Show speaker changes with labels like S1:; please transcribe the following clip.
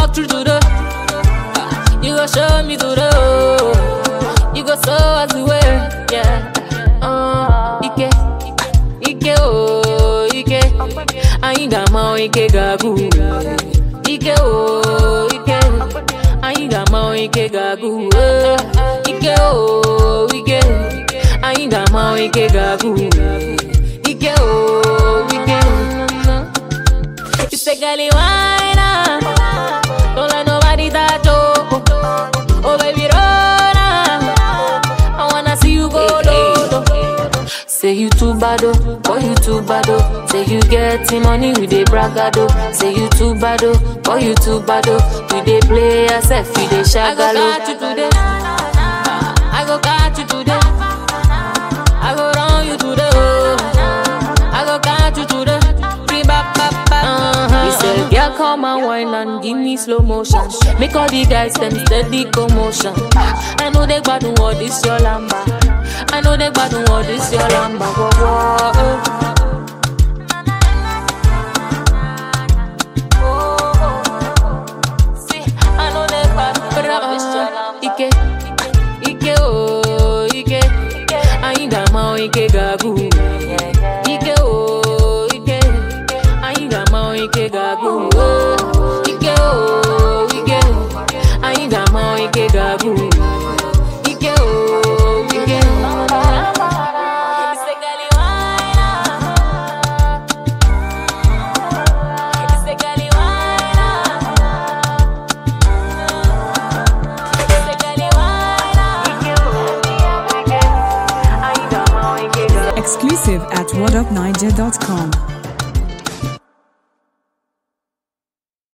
S1: walk through to the. You go show me to the. You go show us the way. Yeah. Ike oh Ike. Ainda mal Ike gagu. Ike oh Ike. Ainda mal Ike gagu. Ike oh Ike. Ainda mal Ike gagu. Ike oh Ike. You say girl you whine. Don't let nobody touch you. Oh baby run. I wanna see you go low. Say you too bad oh, boy you too bad oh. Say you getting money with a bragado. Say you too bad oh, boy you too bad oh. You dey play yourself, you dey shagalo. I go catch you today. I go catch you today. I go run you today. I go catch you today. Bring back. He said, girl, come and wine and give me slow motion. Make all the guys them steady commotion. I know they bad what this your lamba. I know they bad what this your lamba. Whoa, whoa, See, I know they bad what this your lamba. Ike, oh, Ike. Ainda mal Ike gagu. Ike, oh, Ike. Ainda mal Ike gagu. Ike, oh, Ike. Ainda mal Ike gagu. Ike, oh, Ike.
S2: Exclusive at whatupniger.com.